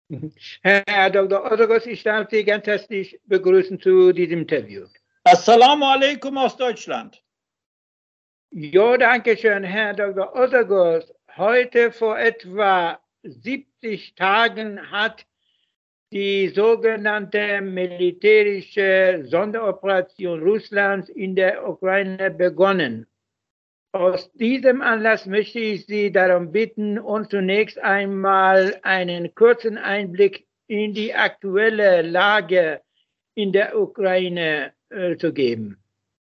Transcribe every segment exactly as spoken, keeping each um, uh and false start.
Herr Doktor Ottogos, ich darf Sie ganz herzlich begrüßen zu diesem Interview. Assalamu alaikum aus Deutschland. Ja, danke schön, Herr Doktor Ottogos. Heute vor etwa siebzig Tagen hat die sogenannte militärische Sonderoperation Russlands in der Ukraine begonnen. Aus diesem Anlass möchte ich Sie darum bitten, uns zunächst einmal einen kurzen Einblick in die aktuelle Lage in der Ukraine äh, zu geben.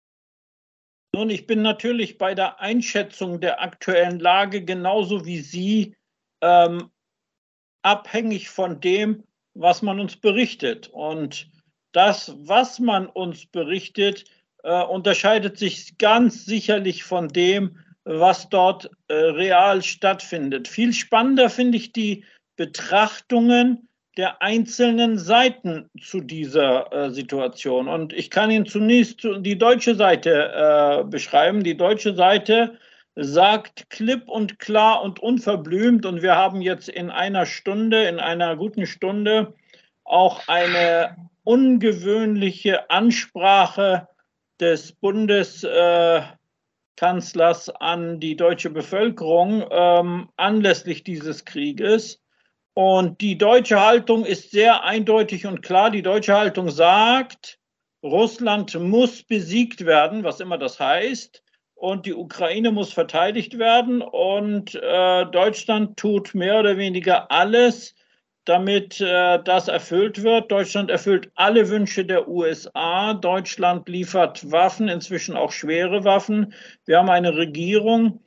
Nun, ich bin natürlich bei der Einschätzung der aktuellen Lage genauso wie Sie ähm, abhängig von dem, was man uns berichtet. Und das, was man uns berichtet, äh, unterscheidet sich ganz sicherlich von dem, was dort äh, real stattfindet. Viel spannender finde ich die Betrachtungen der einzelnen Seiten zu dieser äh, Situation. Und ich kann Ihnen zunächst die deutsche Seite äh, beschreiben. Die deutsche Seite sagt klipp und klar und unverblümt, und wir haben jetzt in einer Stunde, in einer guten Stunde auch eine ungewöhnliche Ansprache des Bundeskanzlers äh, an die deutsche Bevölkerung ähm, anlässlich dieses Krieges. Und die deutsche Haltung ist sehr eindeutig und klar. Die deutsche Haltung sagt, Russland muss besiegt werden, was immer das heißt. Und die Ukraine muss verteidigt werden. Und äh, Deutschland tut mehr oder weniger alles, damit äh, das erfüllt wird. Deutschland erfüllt alle Wünsche der U S A. Deutschland liefert Waffen, inzwischen auch schwere Waffen. Wir haben eine Regierung,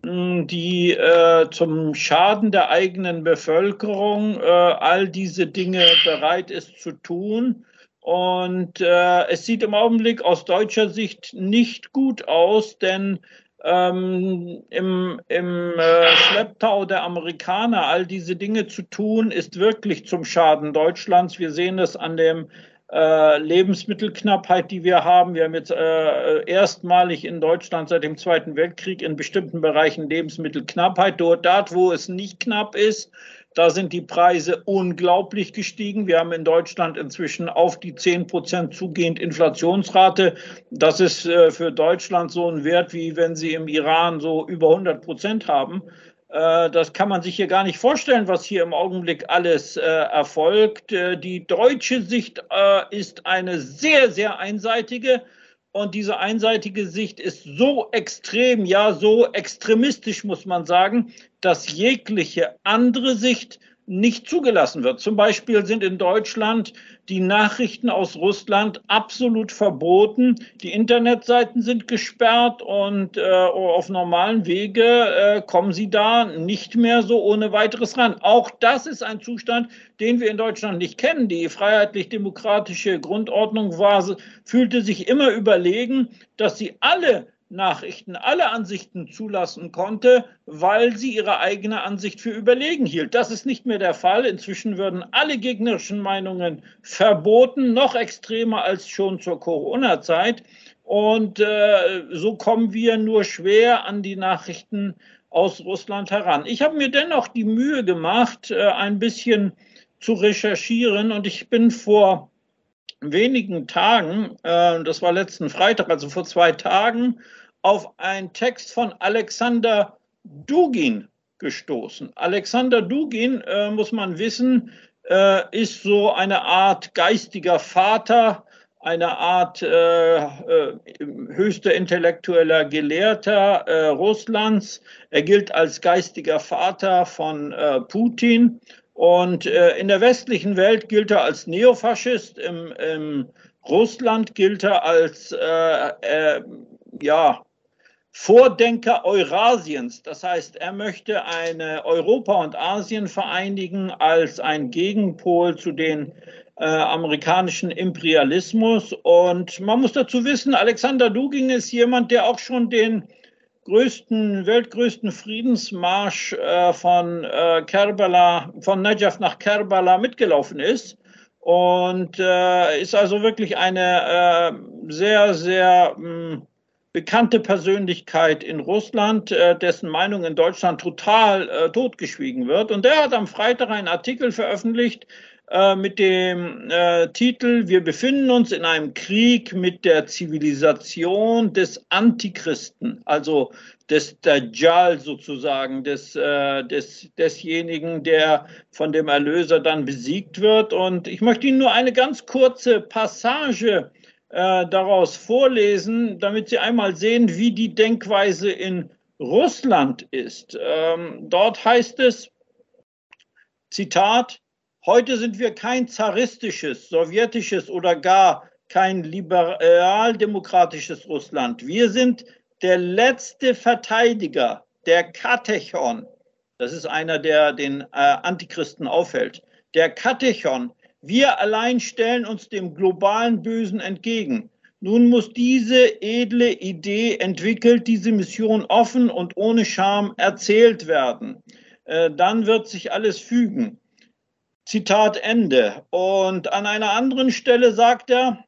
die äh, zum Schaden der eigenen Bevölkerung äh, all diese Dinge bereit ist zu tun. Und äh, es sieht im Augenblick aus deutscher Sicht nicht gut aus, denn ähm, im, im äh, Schlepptau der Amerikaner all diese Dinge zu tun, ist wirklich zum Schaden Deutschlands. Wir sehen es an dem Äh, Lebensmittelknappheit, die wir haben. Wir haben jetzt äh, erstmalig in Deutschland seit dem Zweiten Weltkrieg in bestimmten Bereichen Lebensmittelknappheit. Dort, dort, wo es nicht knapp ist, da sind die Preise unglaublich gestiegen. Wir haben in Deutschland inzwischen auf die zehn Prozent zugehend Inflationsrate. Das ist äh, für Deutschland so ein Wert, wie wenn Sie im Iran so über hundert Prozent haben. Das kann man sich hier gar nicht vorstellen, was hier im Augenblick alles äh, erfolgt. Die deutsche Sicht äh, ist eine sehr, sehr einseitige. Und diese einseitige Sicht ist so extrem, ja, so extremistisch, muss man sagen, dass jegliche andere Sicht nicht zugelassen wird. Zum Beispiel sind in Deutschland die Nachrichten aus Russland absolut verboten. Die Internetseiten sind gesperrt und äh, auf normalen Wege äh, kommen sie da nicht mehr so ohne weiteres ran. Auch das ist ein Zustand, den wir in Deutschland nicht kennen. Die freiheitlich-demokratische Grundordnung war, fühlte sich immer überlegen, dass sie alle Nachrichten, alle Ansichten zulassen konnte, weil sie ihre eigene Ansicht für überlegen hielt. Das ist nicht mehr der Fall. Inzwischen würden alle gegnerischen Meinungen verboten, noch extremer als schon zur Corona-Zeit. Und äh, so kommen wir nur schwer an die Nachrichten aus Russland heran. Ich habe mir dennoch die Mühe gemacht, äh, ein bisschen zu recherchieren, und ich bin vor wenigen Tagen, äh, das war letzten Freitag, also vor zwei Tagen, auf einen Text von Alexander Dugin gestoßen. Alexander Dugin, äh, muss man wissen, äh, ist so eine Art geistiger Vater, eine Art äh, äh, höchster intellektueller Gelehrter äh, Russlands. Er gilt als geistiger Vater von äh, Putin. Und äh, in der westlichen Welt gilt er als Neofaschist, im, im Russland gilt er als äh, äh, ja, Vordenker Eurasiens. Das heißt, er möchte eine Europa und Asien vereinigen als ein Gegenpol zu den äh, amerikanischen Imperialismus. Und man muss dazu wissen, Alexander Dugin ist jemand, der auch schon den größten, weltgrößten Friedensmarsch äh, von äh, Kerbala, von Najaf nach Kerbala mitgelaufen ist. Und äh, ist also wirklich eine äh, sehr, sehr mh, bekannte Persönlichkeit in Russland, äh, dessen Meinung in Deutschland total äh, totgeschwiegen wird. Und der hat am Freitag einen Artikel veröffentlicht äh, mit dem äh, Titel „Wir befinden uns in einem Krieg mit der Zivilisation des Antichristen", also des Dajjal sozusagen, des, äh, des, desjenigen, der von dem Erlöser dann besiegt wird. Und ich möchte Ihnen nur eine ganz kurze Passage Äh, daraus vorlesen, damit Sie einmal sehen, wie die Denkweise in Russland ist. Ähm, dort heißt es, Zitat, heute sind wir kein zaristisches, sowjetisches oder gar kein liberal-demokratisches Russland. Wir sind der letzte Verteidiger der Katechon. Das ist einer, der den äh, Antichristen aufhält. Der Katechon. Wir allein stellen uns dem globalen Bösen entgegen. Nun muss diese edle Idee entwickelt, diese Mission offen und ohne Scham erzählt werden. Äh, dann wird sich alles fügen. Zitat Ende. Und an einer anderen Stelle sagt er,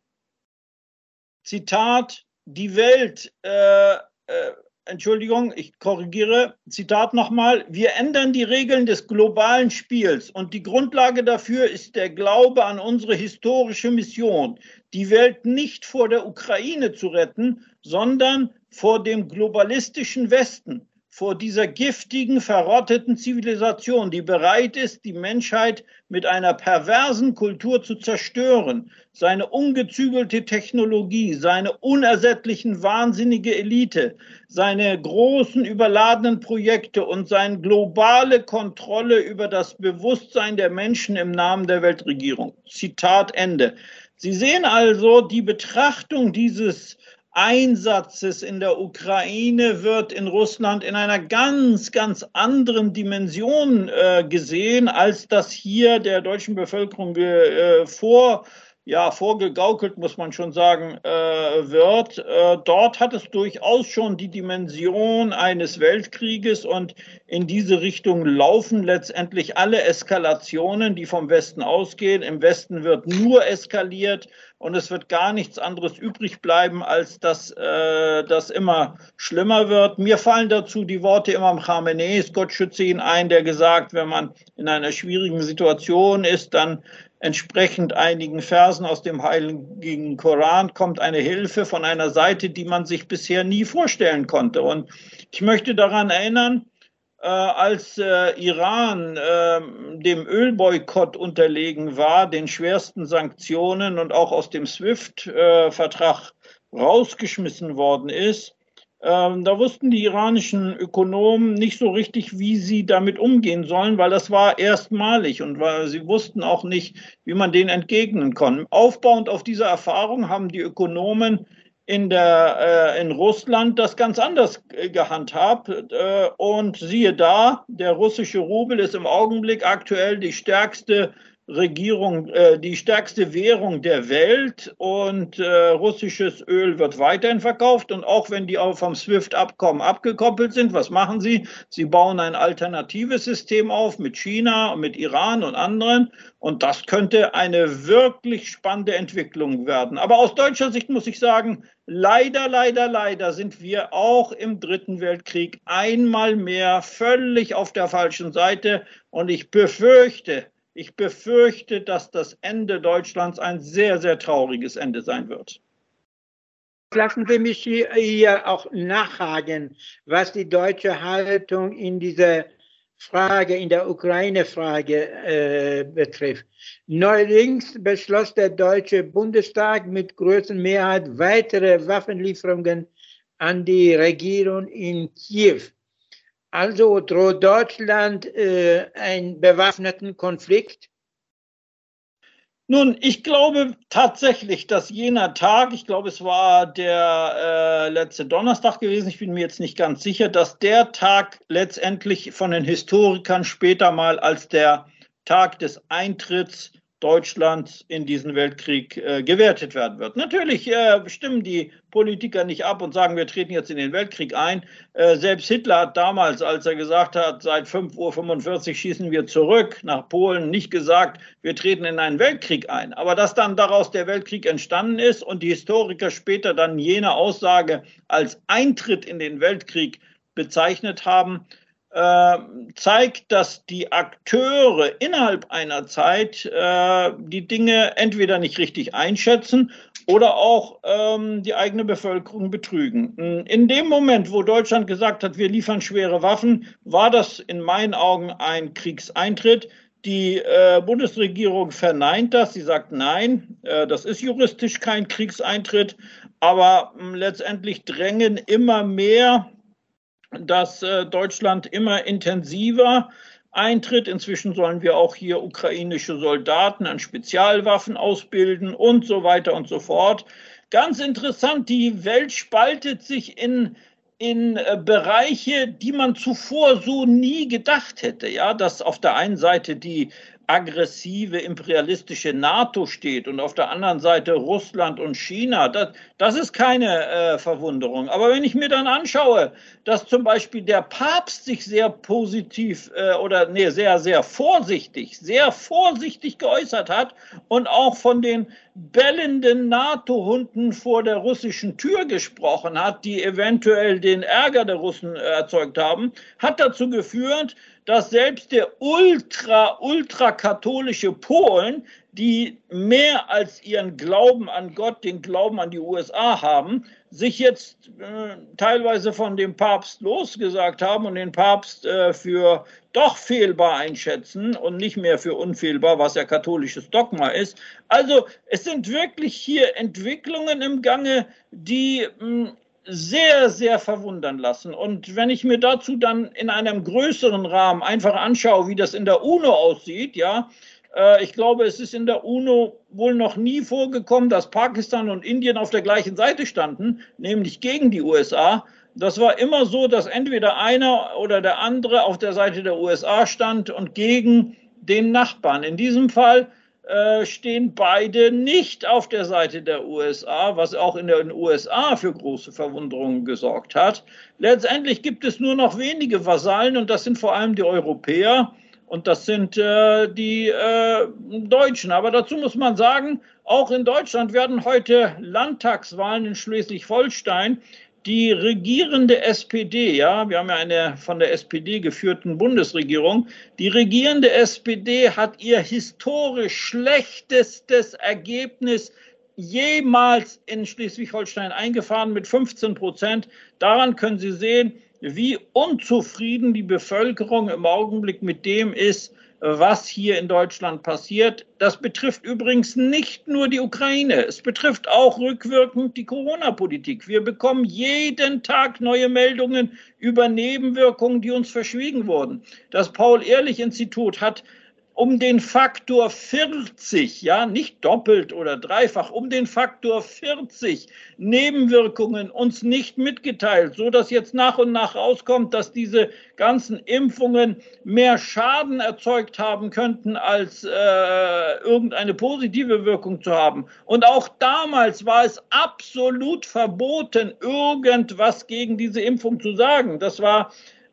Zitat, die Welt, äh, äh, Entschuldigung, ich korrigiere, Zitat nochmal, wir ändern die Regeln des globalen Spiels und die Grundlage dafür ist der Glaube an unsere historische Mission, die Welt nicht vor der Ukraine zu retten, sondern vor dem globalistischen Westen, vor dieser giftigen, verrotteten Zivilisation, die bereit ist, die Menschheit mit einer perversen Kultur zu zerstören, seine ungezügelte Technologie, seine unersättlichen wahnsinnige Elite, seine großen überladenen Projekte und seine globale Kontrolle über das Bewusstsein der Menschen im Namen der Weltregierung. Zitat Ende. Sie sehen also, die Betrachtung dieses Einsatzes in der Ukraine wird in Russland in einer ganz, ganz anderen Dimension äh, gesehen, als das hier der deutschen Bevölkerung äh, vor, ja, vorgegaukelt, muss man schon sagen, äh, wird. Äh, dort hat es durchaus schon die Dimension eines Weltkrieges und in diese Richtung laufen letztendlich alle Eskalationen, die vom Westen ausgehen. Im Westen wird nur eskaliert. Und es wird gar nichts anderes übrig bleiben, als dass äh, das immer schlimmer wird. Mir fallen dazu die Worte Imam Khameneis, Gott schütze ihn, ein, der gesagt, wenn man in einer schwierigen Situation ist, dann entsprechend einigen Versen aus dem heiligen Koran kommt eine Hilfe von einer Seite, die man sich bisher nie vorstellen konnte. Und ich möchte daran erinnern, Äh, als äh, Iran äh, dem Ölboykott unterlegen war, den schwersten Sanktionen und auch aus dem SWIFT-Vertrag äh, rausgeschmissen worden ist, äh, da wussten die iranischen Ökonomen nicht so richtig, wie sie damit umgehen sollen, weil das war erstmalig und weil sie wussten auch nicht, wie man denen entgegnen konnte. Aufbauend auf dieser Erfahrung haben die Ökonomen in, der, äh, in Russland das ganz anders äh, gehandhabt. Äh, und siehe da, der russische Rubel ist im Augenblick aktuell die stärkste Regierung, äh, die stärkste Währung der Welt und äh, russisches Öl wird weiterhin verkauft. Und auch wenn die auch vom SWIFT-Abkommen abgekoppelt sind, was machen sie? Sie bauen ein alternatives System auf mit China und mit Iran und anderen. Und das könnte eine wirklich spannende Entwicklung werden. Aber aus deutscher Sicht muss ich sagen, leider, leider, leider sind wir auch im Dritten Weltkrieg einmal mehr völlig auf der falschen Seite. Und ich befürchte, ich befürchte, dass das Ende Deutschlands ein sehr, sehr trauriges Ende sein wird. Lassen Sie mich hier auch nachhaken, was die deutsche Haltung in dieser Frage, in der Ukraine-Frage äh, betrifft. Neuerdings beschloss der Deutsche Bundestag mit großer Mehrheit weitere Waffenlieferungen an die Regierung in Kiew. Also droht Deutschland äh, einen bewaffneten Konflikt? Nun, ich glaube tatsächlich, dass jener Tag, ich glaube, es war der äh, letzte Donnerstag gewesen, ich bin mir jetzt nicht ganz sicher, dass der Tag letztendlich von den Historikern später mal als der Tag des Eintritts Deutschlands in diesen Weltkrieg äh, gewertet werden wird. Natürlich äh, stimmen die Politiker nicht ab und sagen, wir treten jetzt in den Weltkrieg ein. Äh, selbst Hitler hat damals, als er gesagt hat, seit fünf Uhr fünfundvierzig schießen wir zurück nach Polen, nicht gesagt, wir treten in einen Weltkrieg ein. Aber dass dann daraus der Weltkrieg entstanden ist und die Historiker später dann jene Aussage als Eintritt in den Weltkrieg bezeichnet haben, äh, zeigt, dass die Akteure innerhalb einer Zeit äh, die Dinge entweder nicht richtig einschätzen oder auch ähm, die eigene Bevölkerung betrügen. In dem Moment, wo Deutschland gesagt hat, wir liefern schwere Waffen, war das in meinen Augen ein Kriegseintritt. Die äh, Bundesregierung verneint das. Sie sagt, nein, äh, das ist juristisch kein Kriegseintritt. Aber äh, letztendlich drängen immer mehr, dass äh, Deutschland immer intensiver eintritt. Inzwischen sollen wir auch hier ukrainische Soldaten an Spezialwaffen ausbilden und so weiter und so fort. Ganz interessant, die Welt spaltet sich in, in äh, Bereiche, die man zuvor so nie gedacht hätte. Ja, dass auf der einen Seite die aggressive imperialistische NATO steht und auf der anderen Seite Russland und China, das, das ist keine äh, Verwunderung. Aber wenn ich mir dann anschaue, dass zum Beispiel der Papst sich sehr positiv äh, oder nee, sehr, sehr vorsichtig, sehr vorsichtig geäußert hat und auch von den bellenden NATO-Hunden vor der russischen Tür gesprochen hat, die eventuell den Ärger der Russen erzeugt haben, hat dazu geführt, dass selbst der ultra, ultra katholische Polen, die mehr als ihren Glauben an Gott, den Glauben an die U S A haben, sich jetzt äh, teilweise von dem Papst losgesagt haben und den Papst äh, für doch fehlbar einschätzen und nicht mehr für unfehlbar, was ja katholisches Dogma ist. Also es sind wirklich hier Entwicklungen im Gange, die mh, sehr, sehr verwundern lassen. Und wenn ich mir dazu dann in einem größeren Rahmen einfach anschaue, wie das in der UNO aussieht, ja, äh, ich glaube, es ist in der UNO wohl noch nie vorgekommen, dass Pakistan und Indien auf der gleichen Seite standen, nämlich gegen die U S A. Das war immer so, dass entweder einer oder der andere auf der Seite der U S A stand und gegen den Nachbarn. In diesem Fall äh, stehen beide nicht auf der Seite der U S A, was auch in den U S A für große Verwunderungen gesorgt hat. Letztendlich gibt es nur noch wenige Vasallen und das sind vor allem die Europäer und das sind äh, die äh, Deutschen. Aber dazu muss man sagen, auch in Deutschland werden heute Landtagswahlen in Schleswig-Holstein. Die regierende S P D, ja, wir haben ja eine von der S P D geführten Bundesregierung, die regierende S P D hat ihr historisch schlechtestes Ergebnis jemals in Schleswig-Holstein eingefahren mit fünfzehn Prozent. Daran können Sie sehen, wie unzufrieden die Bevölkerung im Augenblick mit dem ist, was hier in Deutschland passiert. Das betrifft übrigens nicht nur die Ukraine, es betrifft auch rückwirkend die Corona-Politik. Wir bekommen jeden Tag neue Meldungen über Nebenwirkungen, die uns verschwiegen wurden. Das Paul-Ehrlich-Institut hat um den Faktor vierzig, ja, nicht doppelt oder dreifach, um den Faktor vierzig Nebenwirkungen uns nicht mitgeteilt, so dass jetzt nach und nach rauskommt, dass diese ganzen Impfungen mehr Schaden erzeugt haben könnten, als äh, irgendeine positive Wirkung zu haben. Und auch damals war es absolut verboten, irgendwas gegen diese Impfung zu sagen. Das war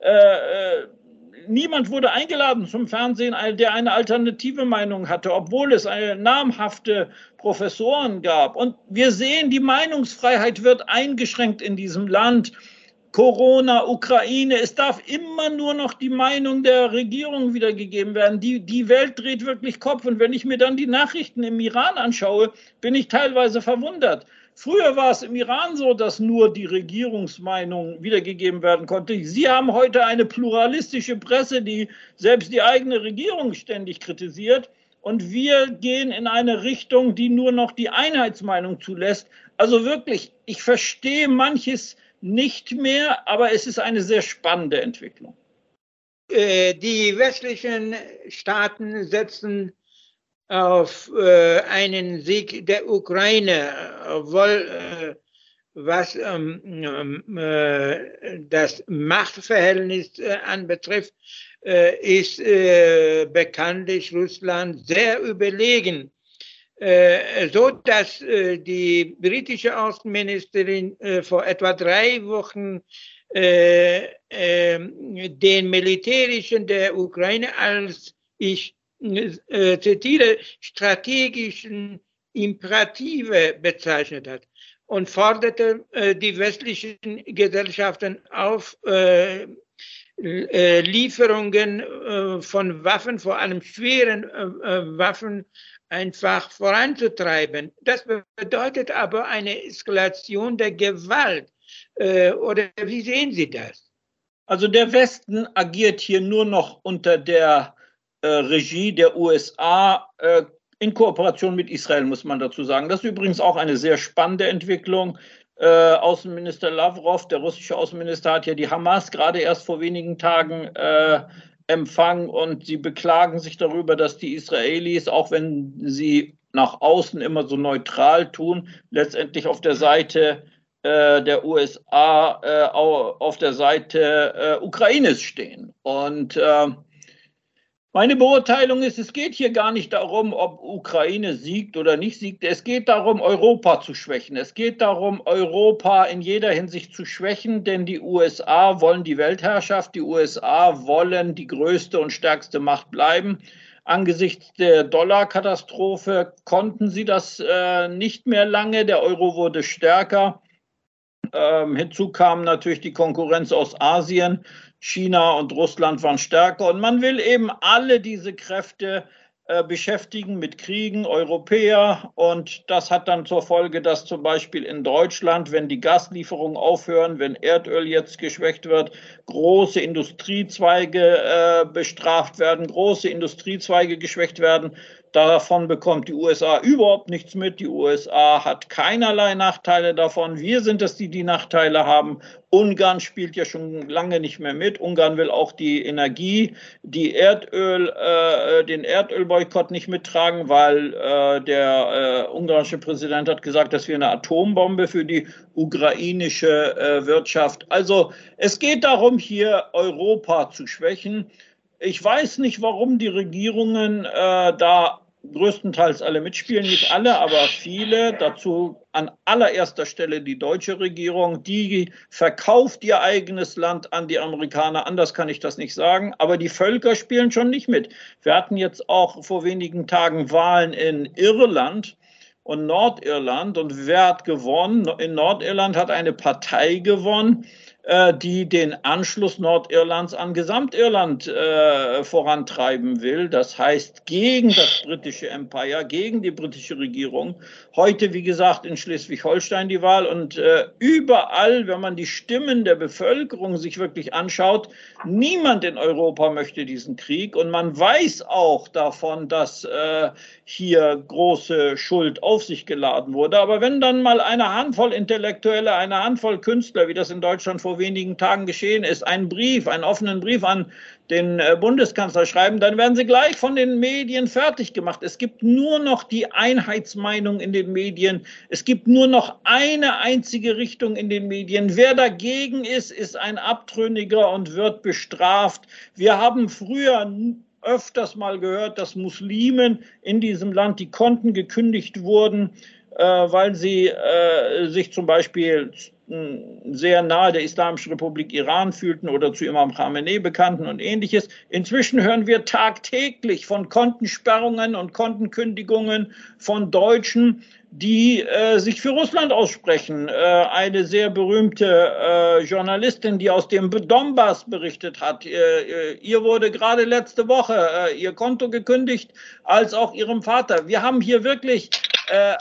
äh, Niemand wurde eingeladen zum Fernsehen, der eine alternative Meinung hatte, obwohl es eine namhafte Professoren gab. Und wir sehen, die Meinungsfreiheit wird eingeschränkt in diesem Land. Corona, Ukraine, es darf immer nur noch die Meinung der Regierung wiedergegeben werden. Die, die Welt dreht wirklich Kopf. Und wenn ich mir dann die Nachrichten im Iran anschaue, bin ich teilweise verwundert. Früher war es im Iran so, dass nur die Regierungsmeinung wiedergegeben werden konnte. Sie haben heute eine pluralistische Presse, die selbst die eigene Regierung ständig kritisiert. Und wir gehen in eine Richtung, die nur noch die Einheitsmeinung zulässt. Also wirklich, ich verstehe manches nicht mehr, aber es ist eine sehr spannende Entwicklung. Die westlichen Staaten setzen auf äh, einen Sieg der Ukraine, obwohl äh, was ähm, äh, das Machtverhältnis äh, anbetrifft, äh, ist äh, bekanntlich Russland sehr überlegen. Äh, so dass äh, die britische Außenministerin äh, vor etwa drei Wochen äh, äh, den militärischen der Ukraine als, ich äh, zitiere, strategischen Imperative bezeichnet hat und forderte äh, die westlichen Gesellschaften auf, äh, äh, Lieferungen äh, von Waffen, vor allem schweren äh, Waffen, einfach voranzutreiben. Das bedeutet aber eine Eskalation der Gewalt. Äh, oder wie sehen Sie das? Also der Westen agiert hier nur noch unter der äh, Regie der U S A, äh, in Kooperation mit Israel, muss man dazu sagen. Das ist übrigens auch eine sehr spannende Entwicklung. Äh, Außenminister Lavrov, der russische Außenminister, hat ja die Hamas gerade erst vor wenigen Tagen äh, empfangen und sie beklagen sich darüber, dass die Israelis, auch wenn sie nach außen immer so neutral tun, letztendlich auf der Seite äh, der U S A, äh, auf der Seite äh, Ukraines stehen. Und äh, meine Beurteilung ist, es geht hier gar nicht darum, ob Ukraine siegt oder nicht siegt. Es geht darum, Europa zu schwächen. Es geht darum, Europa in jeder Hinsicht zu schwächen, denn die U S A wollen die Weltherrschaft. Die U S A wollen die größte und stärkste Macht bleiben. Angesichts der Dollarkatastrophe konnten sie das äh, nicht mehr lange. Der Euro wurde stärker. Ähm, hinzu kam natürlich die Konkurrenz aus Asien. China und Russland waren stärker. Und man will eben alle diese Kräfte äh, beschäftigen mit Kriegen, Europäer. Und das hat dann zur Folge, dass zum Beispiel in Deutschland, wenn die Gaslieferungen aufhören, wenn Erdöl jetzt geschwächt wird, große Industriezweige äh, bestraft werden, große Industriezweige geschwächt werden. Davon bekommt die U S A überhaupt nichts mit. Die U S A hat keinerlei Nachteile davon. Wir sind es, die die Nachteile haben. Ungarn spielt ja schon lange nicht mehr mit. Ungarn will auch die Energie, die Erdöl, äh, den Erdölboykott nicht mittragen, weil äh, der äh, ungarische Präsident hat gesagt, dass wir eine Atombombe für die ukrainische äh, Wirtschaft. Also es geht darum, hier Europa zu schwächen. Ich weiß nicht, warum die Regierungen äh, da größtenteils alle mitspielen, nicht alle, aber viele. Dazu an allererster Stelle die deutsche Regierung, die verkauft ihr eigenes Land an die Amerikaner. Anders kann ich das nicht sagen. Aber die Völker spielen schon nicht mit. Wir hatten jetzt auch vor wenigen Tagen Wahlen in Irland und Nordirland. Und wer hat gewonnen? In Nordirland hat eine Partei gewonnen, die den Anschluss Nordirlands an Gesamtirland äh, vorantreiben will. Das heißt, gegen das britische Empire, gegen die britische Regierung. Heute, wie gesagt, in Schleswig-Holstein die Wahl. Und äh, überall, wenn man die Stimmen der Bevölkerung sich wirklich anschaut, niemand in Europa möchte diesen Krieg. Und man weiß auch davon, dass äh, hier große Schuld auf sich geladen wurde. Aber wenn dann mal eine Handvoll Intellektuelle, eine Handvoll Künstler, wie das in Deutschland vor wenigen Tagen geschehen ist, einen Brief, einen offenen Brief an den Bundeskanzler schreiben, dann werden sie gleich von den Medien fertig gemacht. Es gibt nur noch die Einheitsmeinung in den Medien. Es gibt nur noch eine einzige Richtung in den Medien. Wer dagegen ist, ist ein Abtrünniger und wird bestraft. Wir haben früher öfters mal gehört, dass Muslimen in diesem Land die Konten gekündigt wurden, äh, weil sie äh, sich zum Beispiel sehr nahe der Islamischen Republik Iran fühlten oder zu Imam Khamenei bekannten und ähnliches. Inzwischen hören wir tagtäglich von Kontensperrungen und Kontenkündigungen von Deutschen, die äh, sich für Russland aussprechen. Äh, eine sehr berühmte äh, Journalistin, die aus dem Donbass berichtet hat, äh, ihr wurde gerade letzte Woche äh, ihr Konto gekündigt, als auch ihrem Vater. Wir haben hier wirklich äh,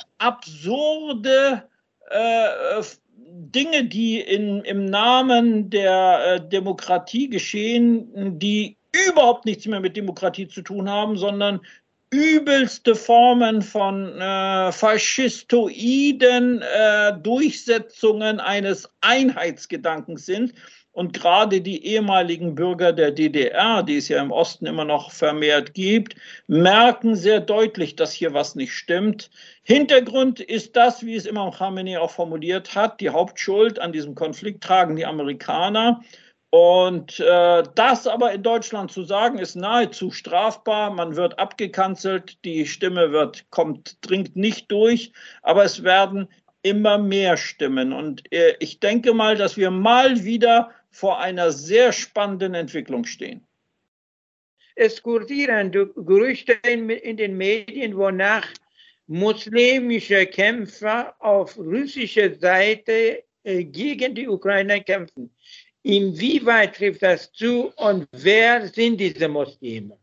absurde äh, Dinge, die in, im Namen der äh, Demokratie geschehen, die überhaupt nichts mehr mit Demokratie zu tun haben, sondern übelste Formen von äh, faschistoiden äh, Durchsetzungen eines Einheitsgedankens sind. Und gerade die ehemaligen Bürger der D D R, die es ja im Osten immer noch vermehrt gibt, merken sehr deutlich, dass hier was nicht stimmt. Hintergrund ist das, wie es Imam Khamenei auch formuliert hat, die Hauptschuld an diesem Konflikt tragen die Amerikaner. Und äh, das aber in Deutschland zu sagen, ist nahezu strafbar. Man wird abgekanzelt, die Stimme wird, kommt, dringt nicht durch, aber es werden immer mehr Stimmen. Und äh, ich denke mal, dass wir mal wieder vor einer sehr spannenden Entwicklung stehen. Es kursieren Gerüchte in, in den Medien, wonach muslimische Kämpfer auf russischer Seite äh, gegen die Ukrainer kämpfen. Inwieweit trifft das zu und wer sind diese Muslime?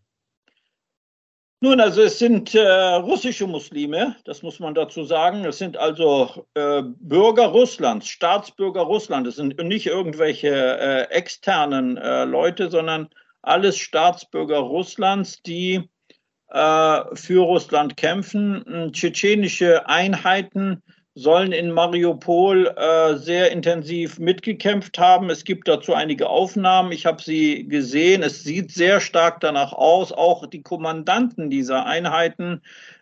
Nun, also es sind äh, russische Muslime, das muss man dazu sagen. Es sind also äh, Bürger Russlands, Staatsbürger Russlands. Es sind nicht irgendwelche äh, externen äh, Leute, sondern alles Staatsbürger Russlands, die äh, für Russland kämpfen. Tschetschenische Einheiten sollen in Mariupol äh, sehr intensiv mitgekämpft haben. Es gibt dazu einige Aufnahmen. Ich habe sie gesehen. Es sieht sehr stark danach aus. Auch die Kommandanten dieser Einheiten,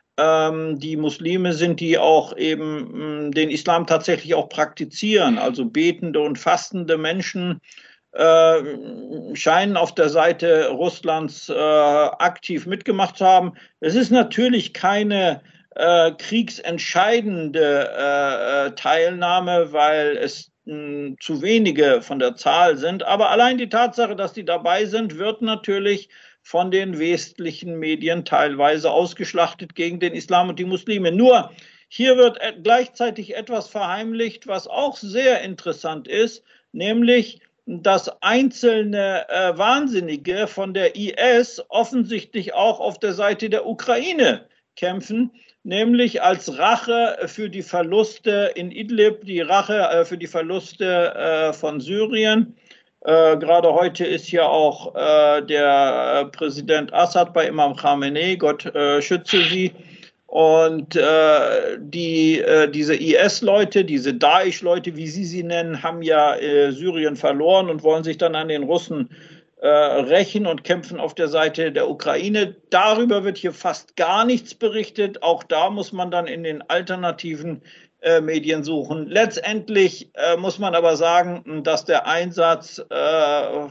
ähm, die Muslime sind, die auch eben mh, den Islam tatsächlich auch praktizieren, also betende und fastende Menschen, äh, scheinen auf der Seite Russlands äh, aktiv mitgemacht zu haben. Es ist natürlich keine Äh, kriegsentscheidende äh, Teilnahme, weil es mh, zu wenige von der Zahl sind. Aber allein die Tatsache, dass die dabei sind, wird natürlich von den westlichen Medien teilweise ausgeschlachtet gegen den Islam und die Muslime. Nur hier wird gleichzeitig etwas verheimlicht, was auch sehr interessant ist, nämlich dass einzelne äh, Wahnsinnige von der I S offensichtlich auch auf der Seite der Ukraine kämpfen, nämlich als Rache für die Verluste in Idlib, die Rache äh, für die Verluste äh, von Syrien. Äh, gerade heute ist ja auch äh, der Präsident Assad bei Imam Khamenei, Gott äh, schütze sie. Und äh, die, äh, diese I S-Leute, diese Daesh-Leute, wie Sie sie nennen, haben ja äh, Syrien verloren und wollen sich dann an den Russen äh, rächen und kämpfen auf der Seite der Ukraine. Darüber wird hier fast gar nichts berichtet. Auch da muss man dann in den alternativen äh, Medien suchen. Letztendlich äh, muss man aber sagen, dass der Einsatz äh,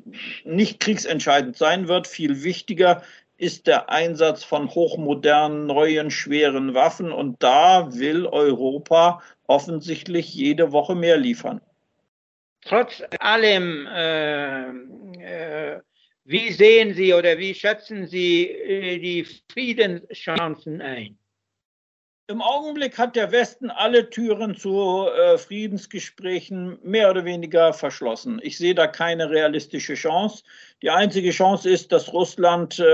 nicht kriegsentscheidend sein wird. Viel wichtiger ist der Einsatz von hochmodernen, neuen, schweren Waffen. Und da will Europa offensichtlich jede Woche mehr liefern. Trotz allem, äh, äh, wie sehen Sie oder wie schätzen Sie äh, die Friedenschancen ein? Im Augenblick hat der Westen alle Türen zu äh, Friedensgesprächen mehr oder weniger verschlossen. Ich sehe da keine realistische Chance. Die einzige Chance ist, dass Russland äh,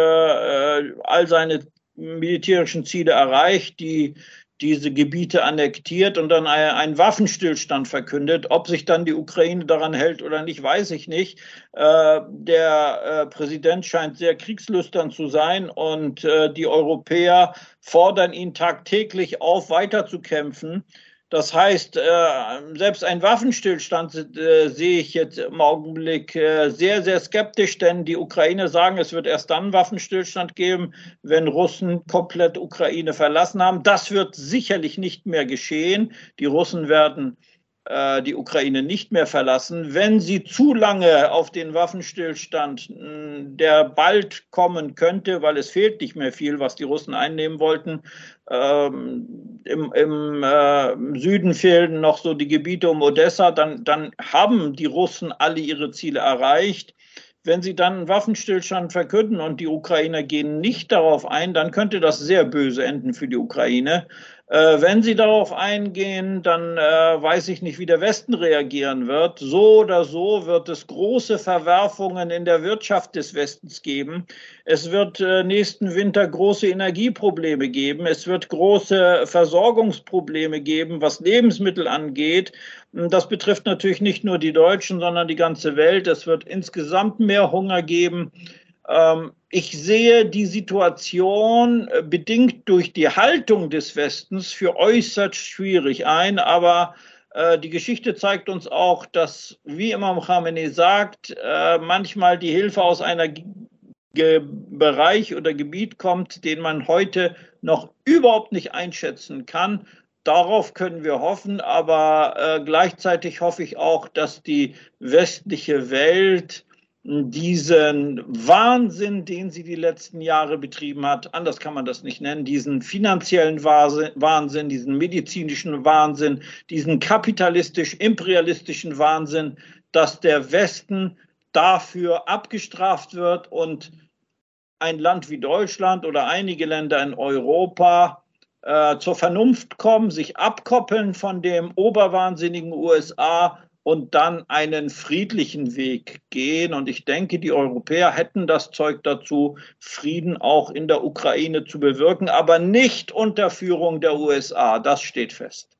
all seine militärischen Ziele erreicht, die diese Gebiete annektiert und dann einen Waffenstillstand verkündet. Ob sich dann die Ukraine daran hält oder nicht, weiß ich nicht. Äh, der äh, Präsident scheint sehr kriegslüstern zu sein und äh, die Europäer fordern ihn tagtäglich auf, weiterzukämpfen. Das heißt, selbst ein Waffenstillstand sehe ich jetzt im Augenblick sehr, sehr skeptisch, denn die Ukrainer sagen, es wird erst dann einen Waffenstillstand geben, wenn Russen komplett Ukraine verlassen haben. Das wird sicherlich nicht mehr geschehen. Die Russen werden die Ukraine nicht mehr verlassen. Wenn sie zu lange auf den Waffenstillstand, der bald kommen könnte, weil es fehlt nicht mehr viel, was die Russen einnehmen wollten, ähm, im, im äh, Süden fehlen noch so die Gebiete um Odessa, dann, dann haben die Russen alle ihre Ziele erreicht. Wenn sie dann einen Waffenstillstand verkünden und die Ukrainer gehen nicht darauf ein, dann könnte das sehr böse enden für die Ukraine. Äh, wenn sie darauf eingehen, dann äh, weiß ich nicht, wie der Westen reagieren wird. So oder so wird es große Verwerfungen in der Wirtschaft des Westens geben. Es wird äh, nächsten Winter große Energieprobleme geben. Es wird große Versorgungsprobleme geben, was Lebensmittel angeht. Das betrifft natürlich nicht nur die Deutschen, sondern die ganze Welt. Es wird insgesamt mehr Hunger geben. Ich sehe die Situation bedingt durch die Haltung des Westens für äußerst schwierig ein, aber Äh, die Geschichte zeigt uns auch, dass, wie Imam Khamenei sagt, äh, manchmal die Hilfe aus einer Bereich oder Gebiet kommt, den man heute noch überhaupt nicht einschätzen kann. Darauf können wir hoffen, aber äh, gleichzeitig hoffe ich auch, dass die westliche Welt diesen Wahnsinn, den sie die letzten Jahre betrieben hat, anders kann man das nicht nennen, diesen finanziellen Wahnsinn, diesen medizinischen Wahnsinn, diesen kapitalistisch-imperialistischen Wahnsinn, dass der Westen dafür abgestraft wird und ein Land wie Deutschland oder einige Länder in Europa äh, zur Vernunft kommen, sich abkoppeln von dem oberwahnsinnigen U S A und dann einen friedlichen Weg gehen. Und ich denke, die Europäer hätten das Zeug dazu, Frieden auch in der Ukraine zu bewirken, aber nicht unter Führung der U S A. Das steht fest.